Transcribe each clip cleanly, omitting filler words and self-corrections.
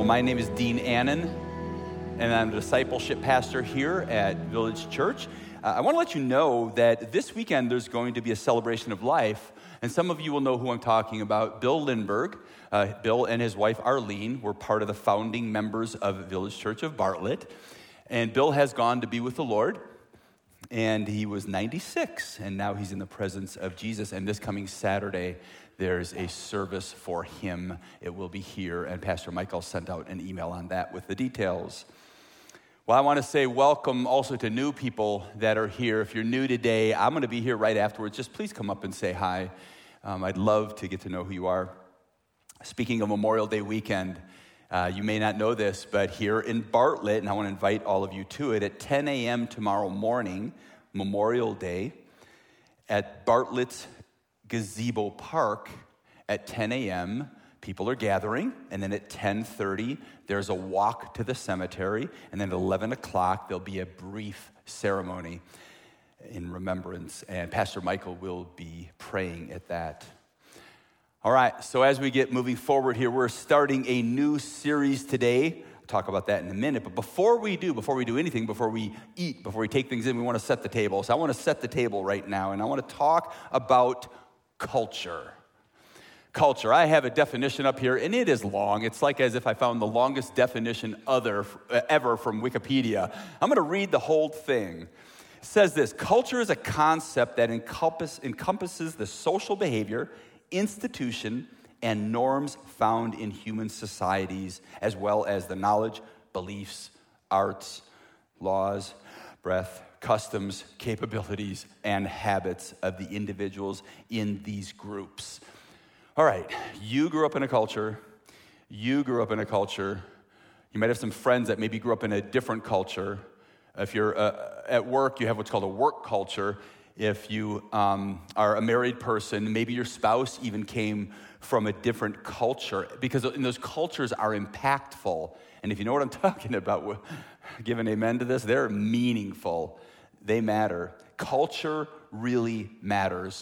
My name is Dean Annan, and I'm a discipleship pastor here at Village Church. I want to let you know that this weekend there's going to be a celebration of life, and some of you will know who I'm talking about. Bill Lindbergh, Bill and his wife Arlene were part of the founding members of Village Church of Bartlett, and Bill has gone to be with the Lord, and he was 96, and now he's in the presence of Jesus, and this coming Saturday, there's a service for him. It will be here, and Pastor Michael sent out an email on that with the details. Well, I want to say welcome also to new people that are here. If you're new today, I'm going to be here right afterwards. Just please come up and say hi. I'd love to get to know who you are. Speaking of Memorial Day weekend, you may not know this, but here in Bartlett, and I want to invite all of you to it, at 10 a.m. tomorrow morning, Memorial Day, at Bartlett's Gazebo Park at 10 a.m., people are gathering, and then at 10:30, there's a walk to the cemetery, and then at 11 o'clock, there'll be a brief ceremony in remembrance, and Pastor Michael will be praying at that. All right, so as we get moving forward here, we're starting a new series today. I'll talk about that in a minute, but before we do anything, before we eat, before we take things in, we want to set the table. So I want to set the table right now, and I want to talk about culture. Culture. I have a definition up here, and it is long. It's like as if I found the longest definition ever from Wikipedia. I'm going to read the whole thing. It says this: culture is a concept that encompasses the social behavior, institution, and norms found in human societies, as well as the knowledge, beliefs, arts, laws, breath, customs, capabilities, and habits of the individuals in these groups. All right, you grew up in a culture. You might have some friends that maybe grew up in a different culture. If you're at work, you have what's called a work culture. If you are a married person, maybe your spouse even came from a different culture, because those cultures are impactful. And if you know what I'm talking about, give an amen to this, they're meaningful. They matter. Culture really matters.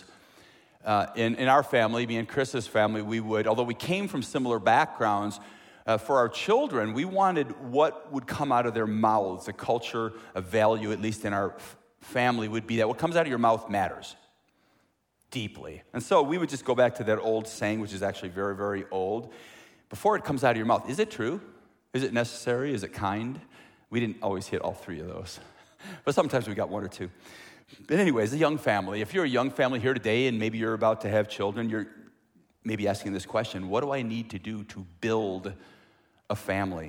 In our family, me and Chris's family, although we came from similar backgrounds, for our children, we wanted what would come out of their mouths. The culture of value, at least in our family, would be that what comes out of your mouth matters deeply. And so we would just go back to that old saying, which is actually very, very old. Before it comes out of your mouth, is it true? Is it necessary? Is it kind? We didn't always hit all three of those, but sometimes we got one or two. But anyways, a young family. If you're a young family here today and maybe you're about to have children, you're maybe asking this question: what do I need to do to build a family?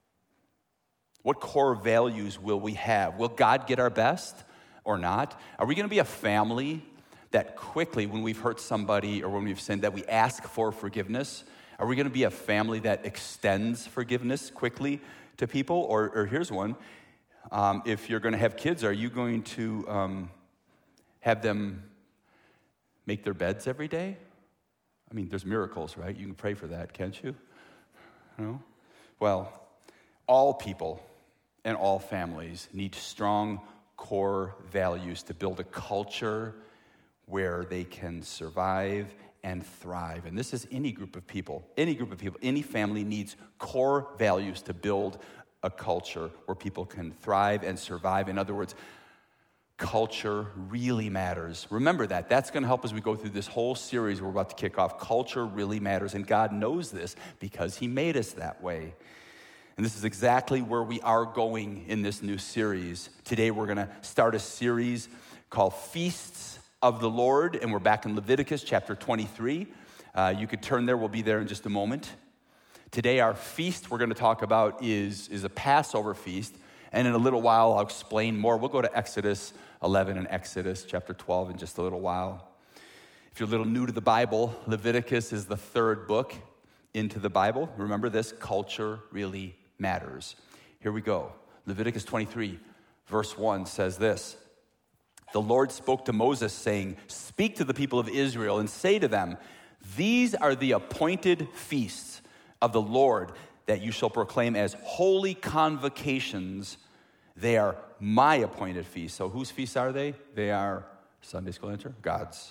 What core values will we have? Will God get our best or not? Are we going to be a family that quickly, when we've hurt somebody or when we've sinned, that we ask for forgiveness? Are we going to be a family that extends forgiveness quickly to people? Or here's one: if you're going to have kids, are you going to have them make their beds every day? I mean, there's miracles, right? You can pray for that, can't you? No? Well, all people and all families need strong core values to build a culture where they can survive and thrive. And this is any group of people. Any family needs core values to build a culture where people can thrive and survive. In other words, culture really matters. Remember that. That's going to help as we go through this whole series we're about to kick off. Culture really matters, and God knows this because He made us that way. And this is exactly where we are going in this new series. Today we're going to start a series called Feasts of the Lord, and we're back in Leviticus chapter 23. You could turn there. We'll be there in just a moment. Today our feast we're going to talk about is a Passover feast, and in a little while I'll explain more. We'll go to Exodus 11 and Exodus chapter 12 in just a little while. If you're a little new to the Bible, Leviticus is the third book into the Bible. Remember this: culture really matters. Here we go. Leviticus 23 verse 1 says this: the Lord spoke to Moses, saying, "Speak to the people of Israel and say to them, these are the appointed feasts of the Lord that you shall proclaim as holy convocations. They are my appointed feasts." So whose feasts are they? They are, Sunday school answer, God's.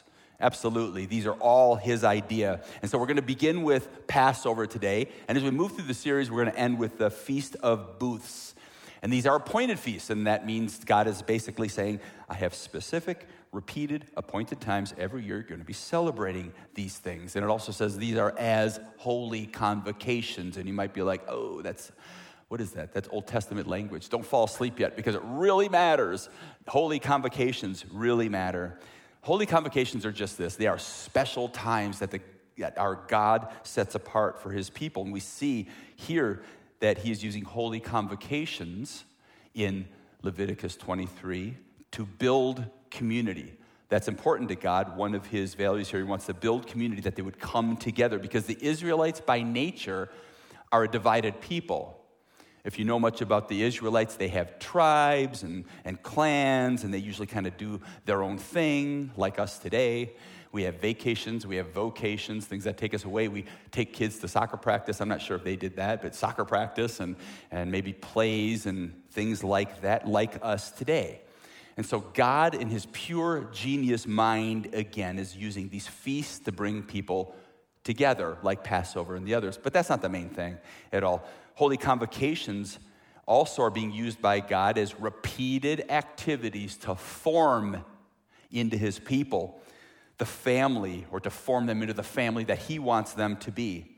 Absolutely. These are all his idea. And so we're going to begin with Passover today. And as we move through the series, we're going to end with the Feast of Booths. And these are appointed feasts. And that means God is basically saying, I have specific, repeated, appointed times every year you're going to be celebrating these things. And it also says these are as holy convocations. And you might be like, oh, what is that? That's Old Testament language. Don't fall asleep yet because it really matters. Holy convocations really matter. Holy convocations are just this. They are special times that our God sets apart for his people. And we see here that he is using holy convocations in Leviticus 23 to build community. That's important to God. One of his values here, he wants to build community, that they would come together, because the Israelites by nature are a divided people. If you know much about the Israelites, they have tribes and clans, and they usually kind of do their own thing, like us today. We have vacations, we have vocations, things that take us away. We take kids to soccer practice. I'm not sure if they did that, but soccer practice and maybe plays and things like that, like us today. And so God, in his pure genius mind, again, is using these feasts to bring people together, like Passover and the others. But that's not the main thing at all. Holy convocations also are being used by God as repeated activities to form into his people the family, or to form them into the family that he wants them to be.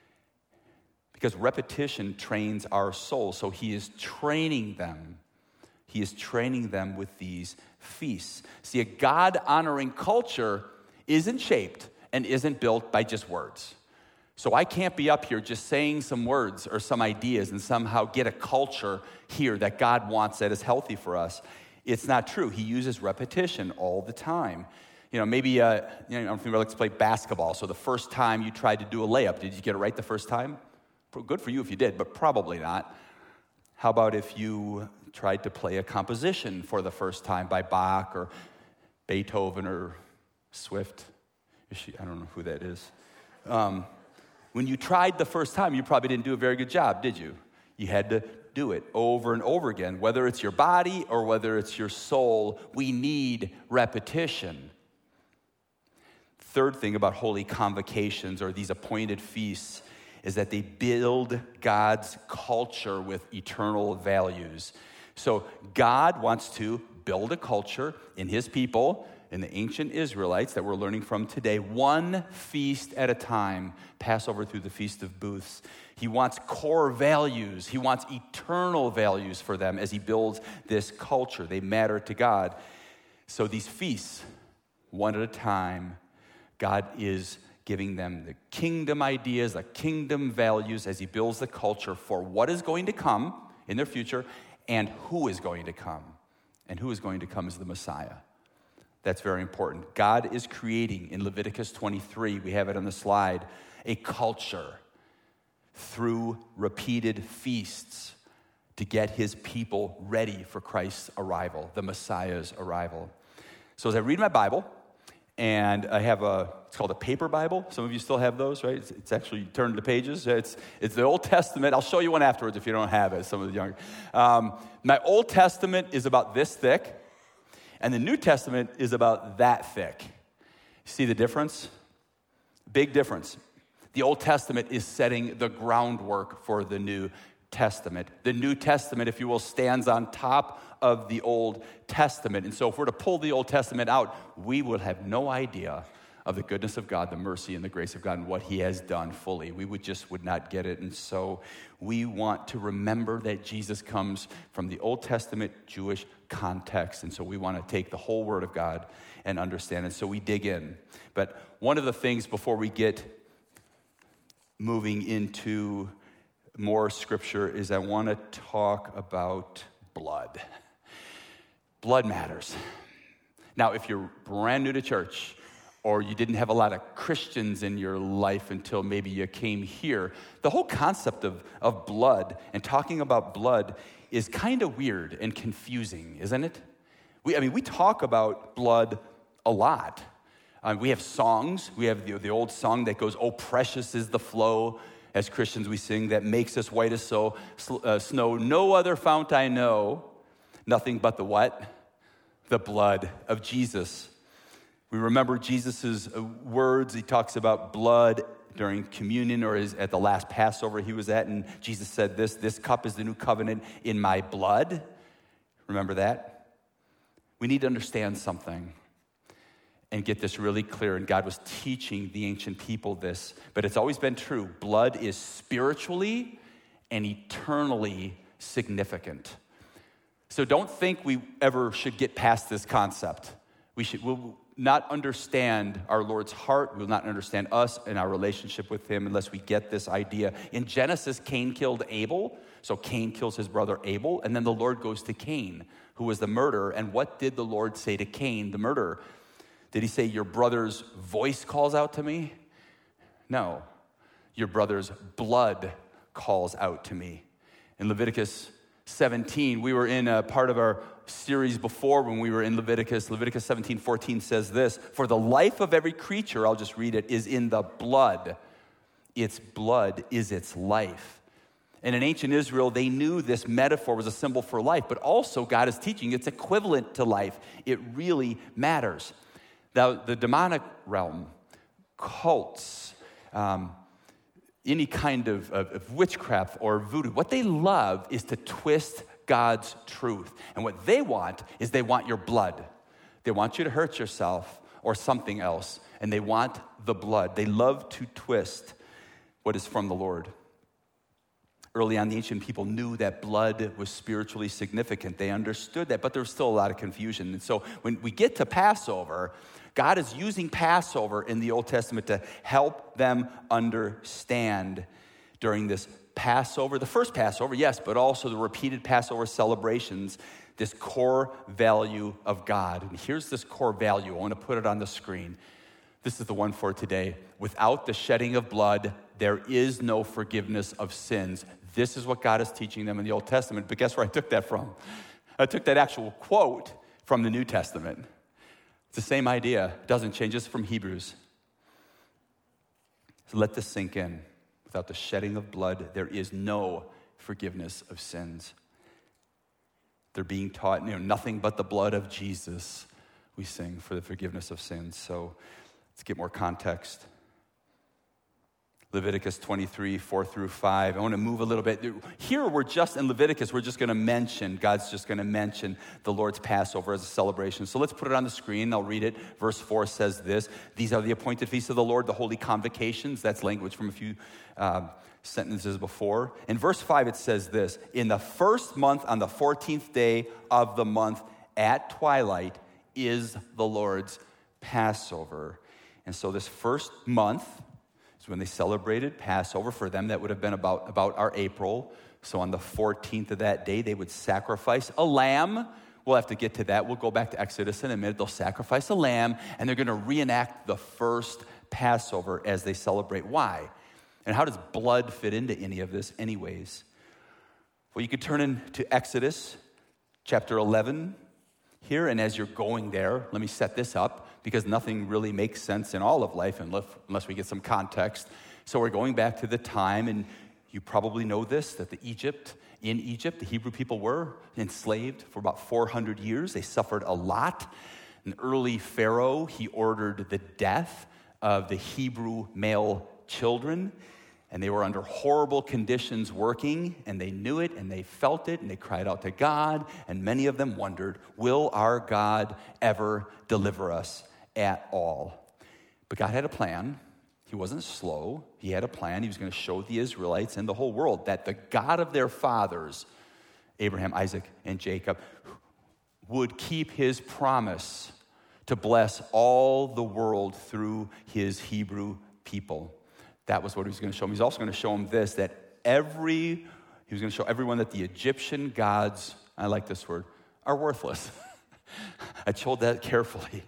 Because repetition trains our soul, so he is training them. He is training them with these feasts. See, a God-honoring culture isn't shaped and isn't built by just words. So I can't be up here just saying some words or some ideas and somehow get a culture here that God wants that is healthy for us. It's not true. He uses repetition all the time. Maybe, I don't know if anybody likes to play basketball. So the first time you tried to do a layup, did you get it right the first time? Good for you if you did, but probably not. How about if you tried to play a composition for the first time by Bach or Beethoven or Swift? I don't know who that is. When you tried the first time, you probably didn't do a very good job, did you? You had to do it over and over again. Whether it's your body or whether it's your soul, we need repetition. Third thing about holy convocations, or these appointed feasts, is that they build God's culture with eternal values. So God wants to build a culture in his people, in the ancient Israelites that we're learning from today, one feast at a time, Passover through the Feast of Booths. He wants core values. He wants eternal values for them as he builds this culture. They matter to God. So these feasts, one at a time, God is giving them the kingdom ideas, the kingdom values as he builds the culture for what is going to come in their future and who is going to come. And who is going to come is the Messiah. That's very important. God is creating, in Leviticus 23, we have it on the slide, a culture through repeated feasts to get his people ready for Christ's arrival, the Messiah's arrival. So as I read my Bible, and I have it's called a paper Bible. Some of you still have those, right? It's actually, you turn the pages. It's the Old Testament. I'll show you one afterwards if you don't have it, some of the younger. My Old Testament is about this thick, and the New Testament is about that thick. See the difference? Big difference. The Old Testament is setting the groundwork for the New Testament. The New Testament, if you will, stands on top of the Old Testament. And so if we're to pull the Old Testament out, we would have no idea of the goodness of God, the mercy and the grace of God, and what he has done fully. We would not get it. And so we want to remember that Jesus comes from the Old Testament Jewish context. And so we want to take the whole Word of God and understand it. So we dig in. But one of the things before we get moving into more scripture is I want to talk about blood. Blood matters. Now, if you're brand new to church, or you didn't have a lot of Christians in your life until maybe you came here, the whole concept of blood and talking about blood is kind of weird and confusing, isn't it? We talk about blood a lot. We have songs. We have the old song that goes, "Oh, precious is the flow." As Christians, we sing, "That makes us white as snow. No other fount I know, nothing but the what? The blood of Jesus." We remember Jesus' words. He talks about blood during communion or at the last Passover he was at, and Jesus said this cup is the new covenant in my blood. Remember that? We need to understand something and get this really clear, and God was teaching the ancient people this, but it's always been true. Blood is spiritually and eternally significant. So don't think we ever should get past this concept. We'll not understand our Lord's heart. We'll not understand us and our relationship with him unless we get this idea. In Genesis, Cain killed Abel. So Cain kills his brother Abel. And then the Lord goes to Cain, who was the murderer. And what did the Lord say to Cain, the murderer? Did he say, your brother's voice calls out to me? No. Your brother's blood calls out to me. In Leviticus 17, we were in a part of our series before when we were in Leviticus 17:14 says this, for the life of every creature, I'll just read it, is in the blood. Its blood is its life. And in ancient Israel, they knew this metaphor was a symbol for life, but also God is teaching it's equivalent to life. It really matters. Now, the demonic realm, cults, any kind of witchcraft or voodoo, what they love is to twist God's truth. And what they want is they want your blood. They want you to hurt yourself or something else, and they want the blood. They love to twist what is from the Lord. Early on, the ancient people knew that blood was spiritually significant. They understood that, but there was still a lot of confusion. And so when we get to Passover, God is using Passover in the Old Testament to help them understand during this Passover, the first Passover, yes, but also the repeated Passover celebrations, this core value of God. And here's this core value. I want to put it on the screen. This is the one for today. Without the shedding of blood, there is no forgiveness of sins. This is what God is teaching them in the Old Testament. But guess where I took that from? I took that actual quote from the New Testament. It's the same idea. It doesn't change. It's from Hebrews. So let this sink in. Without the shedding of blood, there is no forgiveness of sins. They're being taught, nothing but the blood of Jesus we sing for the forgiveness of sins. So let's get more context. Leviticus 23, 4 through 5. I want to move a little bit. Here in Leviticus, God's just going to mention the Lord's Passover as a celebration. So let's put it on the screen. I'll read it. Verse 4 says this, these are the appointed feasts of the Lord, the holy convocations. That's language from a few sentences before. In verse 5, it says this, in the first month on the 14th day of the month at twilight is the Lord's Passover. And so this first month, when they celebrated Passover, for them that would have been about our April. So on the 14th of that day, they would sacrifice a lamb. We'll have to get to that. We'll go back to Exodus in a minute. They'll sacrifice a lamb, and they're going to reenact the first Passover as they celebrate. Why? And how does blood fit into any of this anyways? Well, you could turn into Exodus chapter 11 here, and as you're going there, let me set this up, because nothing really makes sense in all of life unless we get some context. So we're going back to the time, and you probably know this, that in Egypt, the Hebrew people were enslaved for about 400 years. They suffered a lot. An early Pharaoh, he ordered the death of the Hebrew male children, and they were under horrible conditions working, and they knew it, and they felt it, and they cried out to God, and many of them wondered, will our God ever deliver us at all? But God had a plan. He wasn't slow. He had a plan. He was going to show the Israelites and the whole world that the God of their fathers, Abraham, Isaac, and Jacob, would keep his promise to bless all the world through his Hebrew people. That was what he was going to show them. He's also going to show them this, that he was going to show everyone that the Egyptian gods, I like this word, are worthless. I chose that carefully.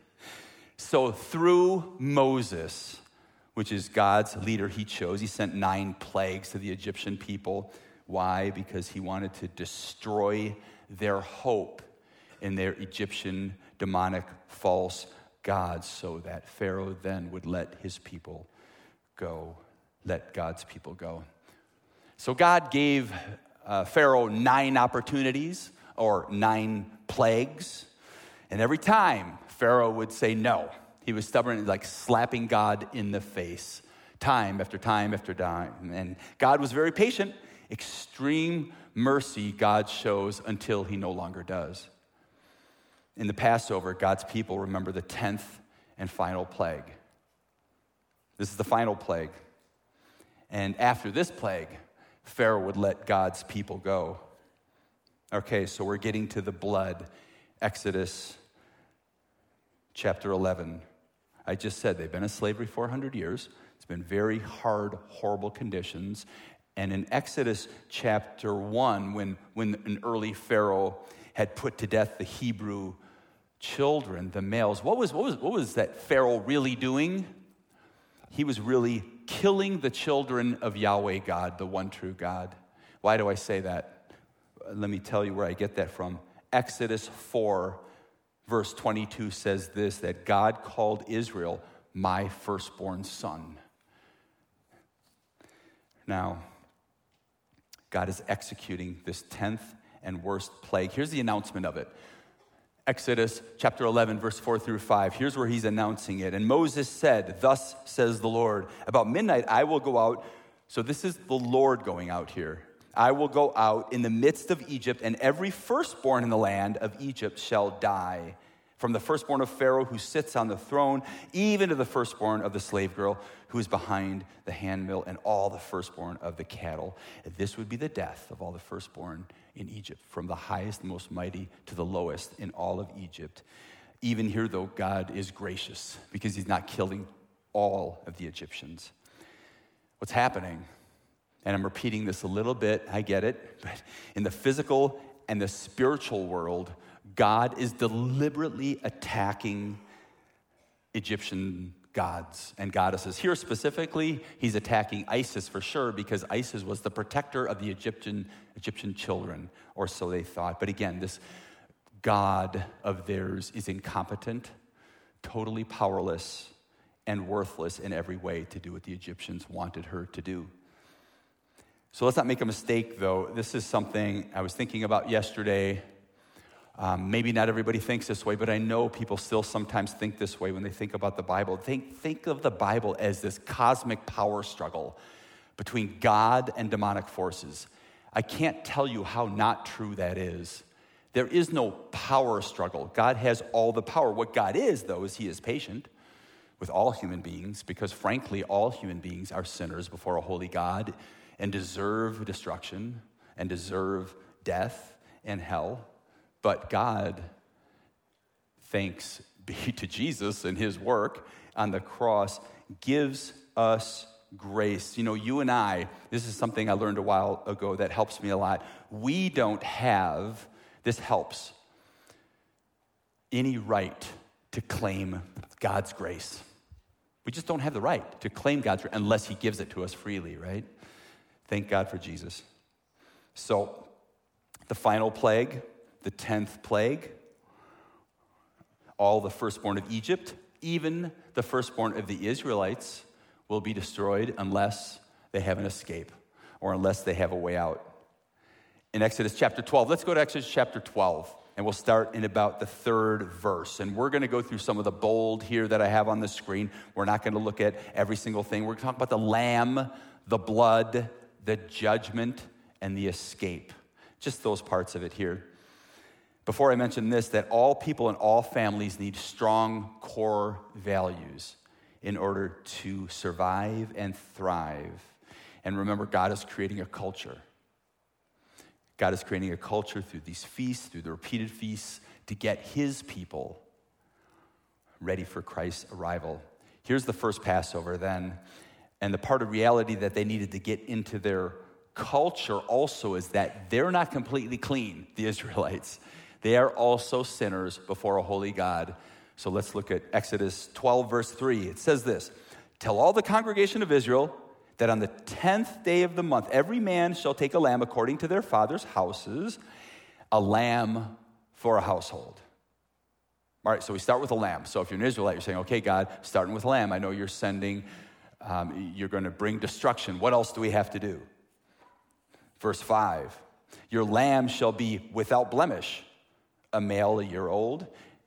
So through Moses, which is God's leader he chose, he sent 9 plagues to the Egyptian people. Why? Because he wanted to destroy their hope in their Egyptian demonic false gods, so that Pharaoh then would let his people go. Let God's people go. So God gave Pharaoh 9 opportunities, or 9 plagues, and every time Pharaoh would say no. He was stubborn, like slapping God in the face, time after time after time. And God was very patient. Extreme mercy God shows until he no longer does. In the Passover, God's people remember the 10th and final plague. This is the final plague. And after this plague, Pharaoh would let God's people go. Okay, so we're getting to the blood. Exodus chapter 11. I just said they've been in slavery 400 years. It's been very hard, horrible conditions. And in Exodus chapter 1, when an early Pharaoh had put to death the Hebrew children, the males, what was that Pharaoh really doing? He was really killing the children of Yahweh God, the one true God. Why do I say that? Let me tell you where I get that from. Exodus 4, verse 22 says this, that God called Israel my firstborn son. Now, God is executing this 10th and worst plague. Here's the announcement of it. Exodus chapter 11, verse 4 through 5. Here's where he's announcing it. And Moses said, thus says the Lord, about midnight I will go out. So this is the Lord going out here. I will go out in the midst of Egypt, and every firstborn in the land of Egypt shall die. From the firstborn of Pharaoh who sits on the throne, even to the firstborn of the slave girl who is behind the handmill, and all the firstborn of the cattle. And this would be the death of all the firstborn in Egypt, from the highest and most mighty to the lowest in all of Egypt. Even here, though, God is gracious because he's not killing all of the Egyptians. What's happening, and I'm repeating this a little bit, I get it, but in the physical and the spiritual world, God is deliberately attacking Egyptian gods and goddesses. Here specifically, he's attacking Isis for sure, because Isis was the protector of the Egyptian children, or so they thought. But again, this God of theirs is incompetent, totally powerless, and worthless in every way to do what the Egyptians wanted her to do. So let's not make a mistake, though. This is something I was thinking about yesterday. Maybe not everybody thinks this way, but I know people still sometimes think this way when they think about the Bible. Think of the Bible as this cosmic power struggle between God and demonic forces. I can't tell you how not true that is. There is no power struggle. God has all the power. What God is, though, is he is patient with all human beings, because frankly, all human beings are sinners before a holy God and deserve destruction and deserve death and hell. But God, thanks be to Jesus and his work on the cross, gives us grace. You know, you and I, this is something I learned a while ago that helps me a lot. We don't have, this helps, any right to claim God's grace. We just don't have the right to claim God's grace unless he gives it to us freely, right? Thank God for Jesus. So, the final plague, the 10th plague, all the firstborn of Egypt, even the firstborn of the Israelites, will be destroyed unless they have an escape or unless they have a way out. In Exodus chapter 12, let's go to Exodus chapter 12, and we'll start in about the 3rd verse. And we're going to go through some of the bold here that I have on the screen. We're not going to look at every single thing. We're going to talk about the lamb, the blood, the judgment, and the escape. Just those parts of it here. Before I mention this, that all people and all families need strong core values in order to survive and thrive. And remember, God is creating a culture. God is creating a culture through these feasts, through the repeated feasts, to get his people ready for Christ's arrival. Here's the first Passover then. And the part of reality that they needed to get into their culture also is that they're not completely clean, the Israelites. They are also sinners before a holy God. So let's look at Exodus 12, verse 3. It says this, "Tell all the congregation of Israel that on the 10th day of the month, every man shall take a lamb according to their father's houses, a lamb for a household." All right, so we start with a lamb. So if you're an Israelite, you're saying, okay, God, starting with a lamb. I know you're sending, you're going to bring destruction. What else do we have to do? Verse 5, "Your lamb shall be without blemish, a male a year old.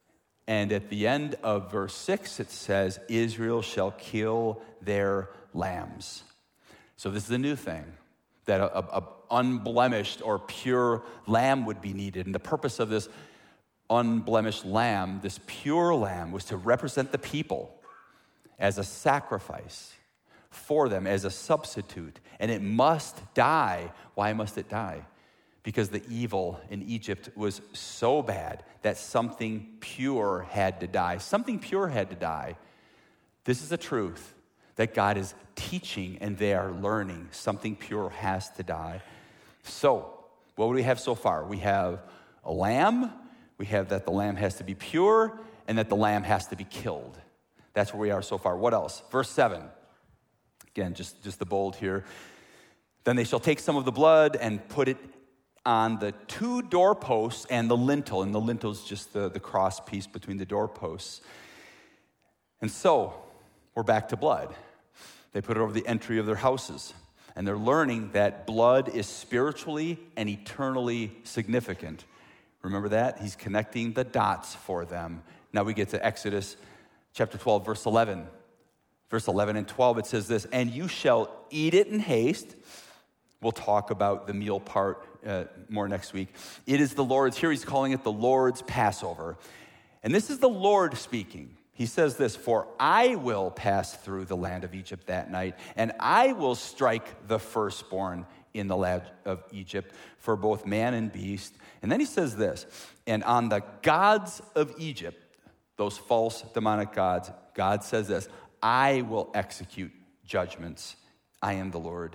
And at the end of verse 6, it says, Israel shall kill their lambs. So this is a new thing, that a unblemished or pure lamb would be needed. And the purpose of this unblemished lamb, this pure lamb, was to represent the people as a sacrifice for them, as a substitute. And it must die. Why must it die? Because the evil in Egypt was so bad that something pure had to die. Something pure had to die. This is a truth that God is teaching and they are learning. Something pure has to die. So, what do we have so far? We have a lamb. We have that the lamb has to be pure and that the lamb has to be killed. That's where we are so far. What else? Verse 7. Again, just the bold here. Then they shall take some of the blood and put it on the 2 doorposts and the lintel. And the lintel is just the cross piece between the doorposts. And so, we're back to blood. They put it over the entry of their houses. And they're learning that blood is spiritually and eternally significant. Remember that? He's connecting the dots for them. Now we get to Exodus chapter 12, verse 11. Verse 11 and 12, it says this, and you shall eat it in haste. We'll talk about the meal part more next week. It is the Lord's, here he's calling it the Lord's Passover. And this is the Lord speaking. He says this, for I will pass through the land of Egypt that night, and I will strike the firstborn in the land of Egypt for both man and beast. And then he says this, and on the gods of Egypt, those false demonic gods, God says this, I will execute judgments. I am the Lord.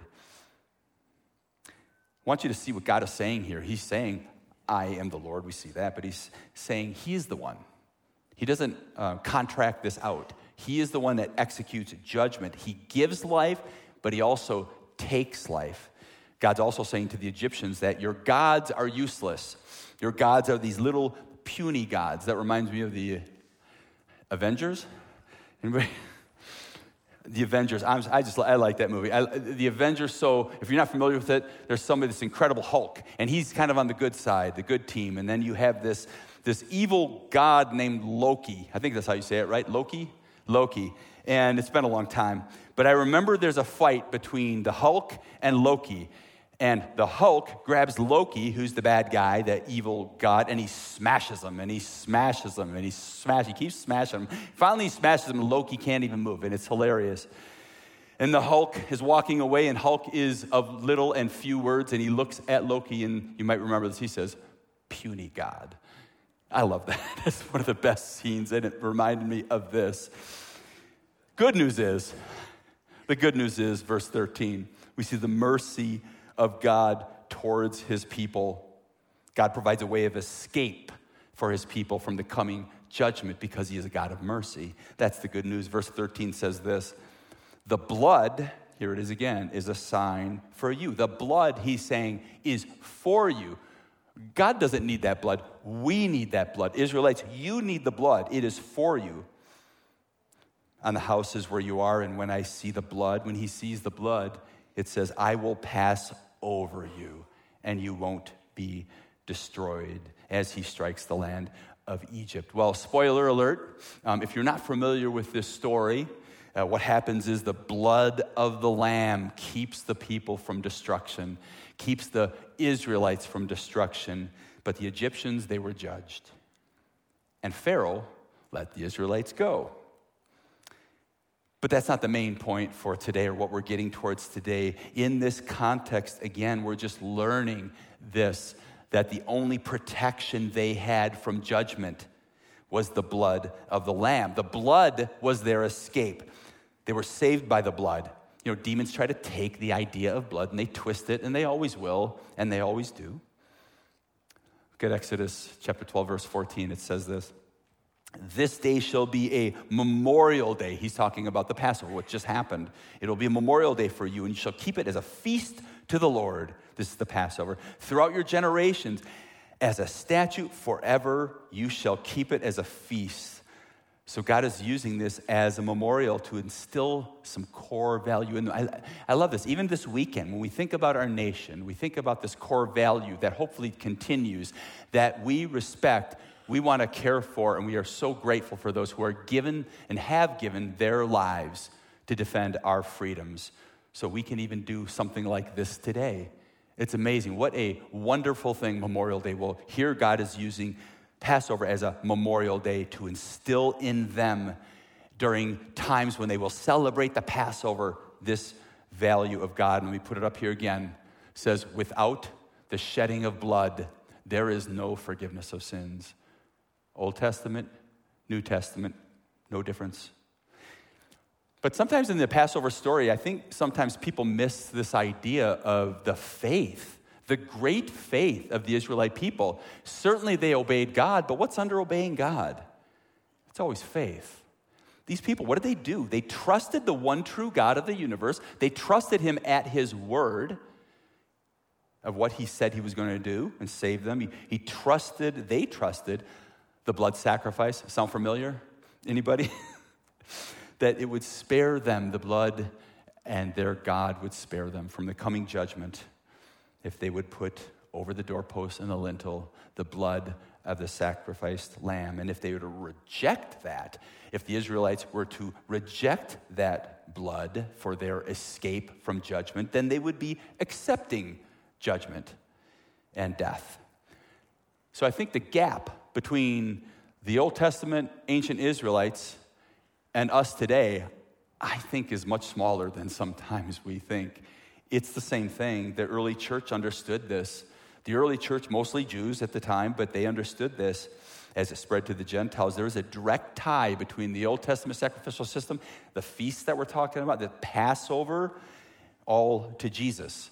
I want you to see what God is saying here. He's saying, I am the Lord. We see that, but he's saying he is the one. He doesn't contract this out. He is the one that executes judgment. He gives life, but he also takes life. God's also saying to the Egyptians that your gods are useless. Your gods are these little puny gods. That reminds me of the Avengers. Anybody? The Avengers. I like that movie. The Avengers. So if you're not familiar with it, there's somebody, this Incredible Hulk, and he's kind of on the good side, the good team. And then you have this evil god named Loki. I think that's how you say it, right? Loki. And it's been a long time, but I remember there's a fight between the Hulk and Loki. And the Hulk grabs Loki, who's the bad guy, the evil god, and he smashes him, and he smashes him, and he keeps smashing him. Finally, he smashes him, and Loki can't even move, and it's hilarious. And the Hulk is walking away, and Hulk is of little and few words, and he looks at Loki, and you might remember this, he says, puny god. I love that. That's one of the best scenes, and it reminded me of this. The good news is, verse 13, we see the mercy of God towards his people. God provides a way of escape for his people from the coming judgment because he is a God of mercy. That's the good news. Verse 13 says this, the blood, here it is again, is a sign for you. The blood, he's saying, is for you. God doesn't need that blood. We need that blood. Israelites, you need the blood. It is for you. On the houses where you are, and when I see the blood, when he sees the blood, it says, I will pass over you, and you won't be destroyed as he strikes the land of Egypt. Well, spoiler alert, if you're not familiar with this story, what happens is the blood of the lamb keeps the people from destruction, keeps the Israelites from destruction, but the Egyptians, they were judged. And Pharaoh let the Israelites go. But that's not the main point for today or what we're getting towards today. In this context, again, we're just learning this, that the only protection they had from judgment was the blood of the lamb. The blood was their escape. They were saved by the blood. You know, demons try to take the idea of blood and they twist it, and they always will, and they always do. Look at Exodus chapter 12, verse 14. It says this. This day shall be a memorial day. He's talking about the Passover, what just happened. It'll be a memorial day for you, and you shall keep it as a feast to the Lord. This is the Passover. Throughout your generations, as a statute forever, you shall keep it as a feast. So God is using this as a memorial to instill some core value. And I love this. Even this weekend, when we think about our nation, we think about this core value that hopefully continues, that we respect We want to care for, and we are so grateful for those who are given and have given their lives to defend our freedoms. So we can even do something like this today. It's amazing. What a wonderful thing Memorial Day. Well, here God is using Passover as a Memorial Day to instill in them during times when they will celebrate the Passover this value of God. And we put it up here again. It says, without the shedding of blood, there is no forgiveness of sins. Old Testament, New Testament, no difference. But sometimes in the Passover story, I think sometimes people miss this idea of the faith, the great faith of the Israelite people. Certainly they obeyed God, but what's under obeying God? It's always faith. These people, what did they do? They trusted the one true God of the universe. They trusted him at his word of what he said he was going to do and save them. They trusted the blood sacrifice. Sound familiar? Anybody? That it would spare them the blood, and their God would spare them from the coming judgment if they would put over the doorpost and the lintel the blood of the sacrificed lamb. And if they were to reject that, if the Israelites were to reject that blood for their escape from judgment, then they would be accepting judgment and death. So I think the gap between the Old Testament ancient Israelites and us today, I think, is much smaller than sometimes we think. It's the same thing. The early church understood this. The early church, mostly Jews at the time, but they understood this as it spread to the Gentiles. There was a direct tie between the Old Testament sacrificial system, the feasts that we're talking about, the Passover, all to Jesus.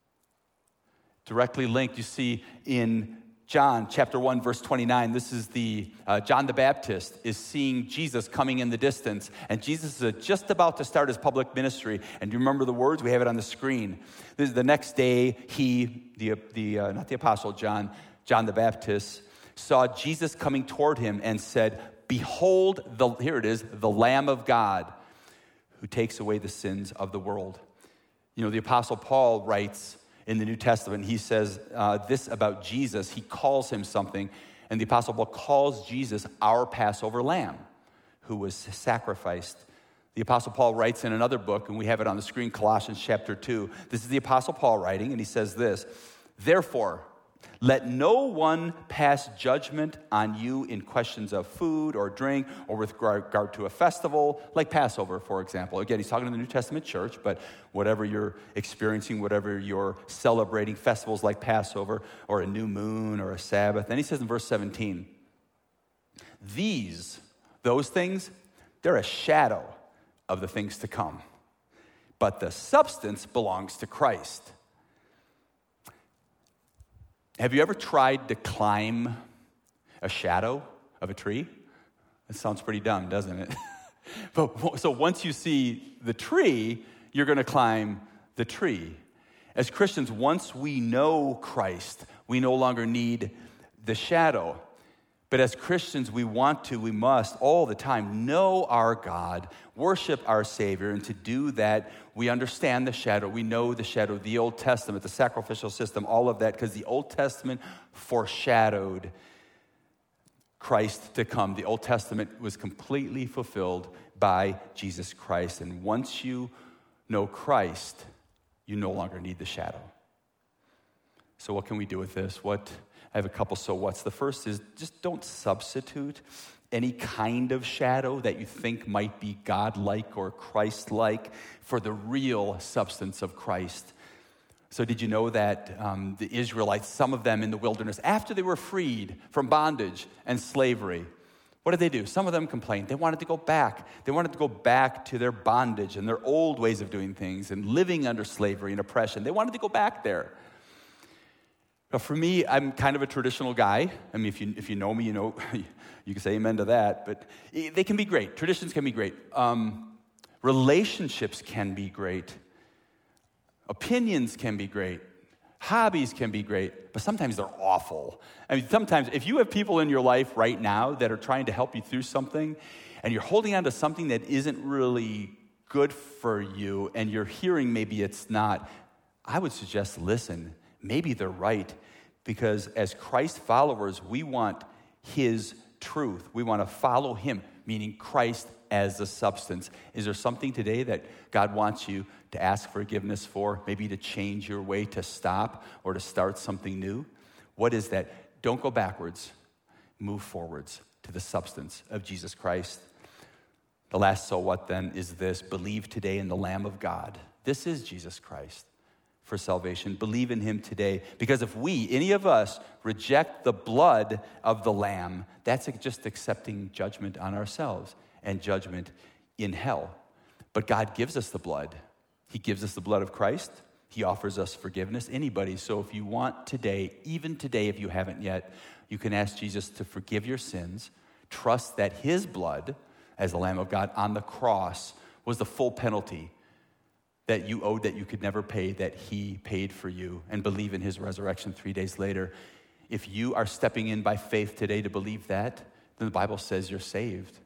Directly linked, you see in John chapter 1, verse 29, this is John the Baptist is seeing Jesus coming in the distance, and Jesus is just about to start his public ministry. And do you remember the words? We have it on the screen. This is the next day, not the apostle John the Baptist, saw Jesus coming toward him and said, behold, here it is, the Lamb of God who takes away the sins of the world. You know, the apostle Paul writes in the New Testament, he says this about Jesus. He calls him something, and the Apostle Paul calls Jesus our Passover lamb who was sacrificed. The Apostle Paul writes in another book, and we have it on the screen, Colossians chapter 2. This is the Apostle Paul writing, and he says this, therefore, let no one pass judgment on you in questions of food or drink or with regard to a festival, like Passover, for example. Again, he's talking to the New Testament church, but whatever you're experiencing, whatever you're celebrating, festivals like Passover or a new moon or a Sabbath. Then he says in verse 17, those things, they're a shadow of the things to come, but the substance belongs to Christ. Have you ever tried to climb a shadow of a tree? That sounds pretty dumb, doesn't it? But so once you see the tree, you're going to climb the tree. As Christians, once we know Christ, we no longer need the shadow. But as Christians, we must all the time know our God, worship our Savior, and to do that, we understand the shadow. We know the shadow, the Old Testament, the sacrificial system, all of that, because the Old Testament foreshadowed Christ to come. The Old Testament was completely fulfilled by Jesus Christ. And once you know Christ, you no longer need the shadow. So what can we do with this? I have a couple so what's. The first is just don't substitute any kind of shadow that you think might be God-like or Christ-like for the real substance of Christ. So did you know that the Israelites, some of them in the wilderness, after they were freed from bondage and slavery, what did they do? Some of them complained. They wanted to go back. They wanted to go back to their bondage and their old ways of doing things and living under slavery and oppression. They wanted to go back there. But for me, I'm kind of a traditional guy. I mean, if you know me, you know, you can say amen to that. But they can be great. Traditions can be great. Relationships can be great. Opinions can be great. Hobbies can be great. But sometimes they're awful. I mean, sometimes if you have people in your life right now that are trying to help you through something, and you're holding on to something that isn't really good for you, and you're hearing maybe it's not, I would suggest listen. Maybe they're right, because as Christ followers, we want his truth. We want to follow him, meaning Christ as the substance. Is there something today that God wants you to ask forgiveness for, maybe to change your way, to stop, or to start something new? What is that? Don't go backwards. Move forwards to the substance of Jesus Christ. The last so what then is this: believe today in the Lamb of God. This is Jesus Christ for salvation. Believe in him today. Because if we, any of us, reject the blood of the Lamb, that's just accepting judgment on ourselves and judgment in hell. But God gives us the blood. He gives us the blood of Christ. He offers us forgiveness. Anybody. So if you want today, even today if you haven't yet, you can ask Jesus to forgive your sins. Trust that his blood, as the Lamb of God on the cross, was the full penalty that you owed, that you could never pay, that he paid for you, and believe in his resurrection 3 days later. If you are stepping in by faith today to believe that, then the Bible says you're saved.